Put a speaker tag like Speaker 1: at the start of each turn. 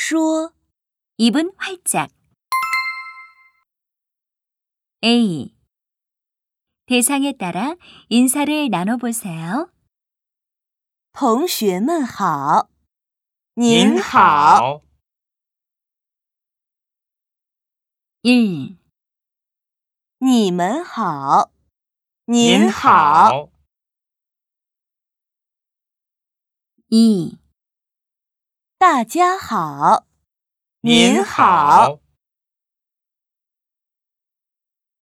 Speaker 1: 说 입은 활짝 A. 대상에 따라 인사를 나눠보세요.
Speaker 2: 同学们好，
Speaker 3: 您好，
Speaker 1: 1.
Speaker 2: 你们好，
Speaker 3: 您好，
Speaker 1: 2.
Speaker 2: 大家好，
Speaker 3: 您好。